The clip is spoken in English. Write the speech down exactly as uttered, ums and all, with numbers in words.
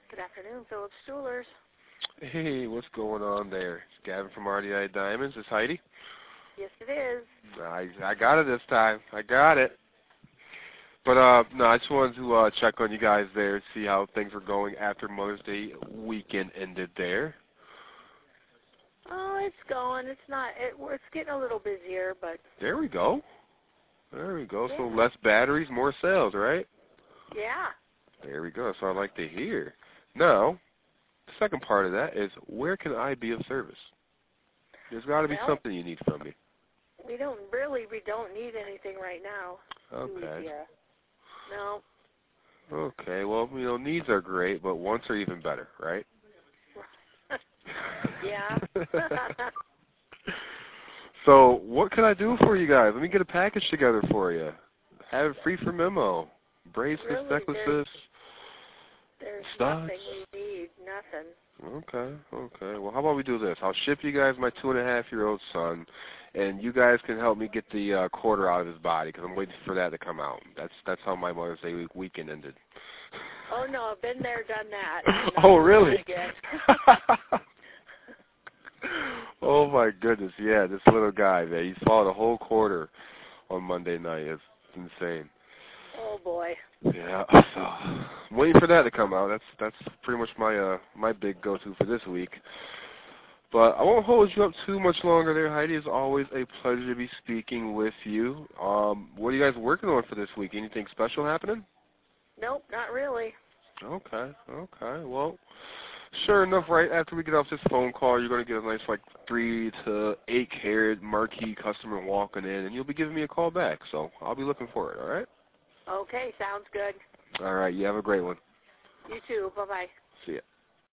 Good afternoon, Phillips Jewelers. Hey, what's going on there? It's Gavin from R D I Diamonds. It's Heidi. Yes, it is. I I got it this time. I got it. But uh, no, I just wanted to uh, check on you guys there, see how things were going after Mother's Day weekend ended there. Oh, it's going. It's not. It, it's getting a little busier, but There we go. There we go. yeah. So less batteries, more sales, right? Yeah. There we go. That's what I like to hear. Now, the second part of that is, where can I be of service? There's got to be Well, something you need from me. we don't really. We don't need anything right now. Okay. Yeah. No. Okay. Well, you know, needs are great, but wants are even better, right? Yeah. So, what can I do for you guys? Let me get a package together for you. Have it free for memo. Bracelets, Really, necklaces, there's, there's studs. nothing we need. Nothing. Okay, okay. Well, how about we do this? I'll ship you guys my two and a half year old son, and you guys can help me get the uh, quarter out of his body because I'm waiting for that to come out. That's that's how my Mother's Day week weekend ended. Oh no, I've been there, done that. Oh really? Again. Oh my goodness, yeah, this little guy, man, he swallowed a whole quarter on Monday night. It's insane. Oh boy. Yeah, so I'm waiting for that to come out. That's that's pretty much my uh my big go-to for this week. But I won't hold you up too much longer there, Heidi. It's always a pleasure to be speaking with you. Um, what are you guys working on for this week? Anything special happening? Nope, not really. Okay, okay. Well, sure enough, right after we get off this phone call, you're going to get a nice, like, three to eight carat marquee customer walking in, and you'll be giving me a call back. So I'll be looking for it, all right? Okay, sounds good. All right, you have a great one. You too. Bye-bye. See ya.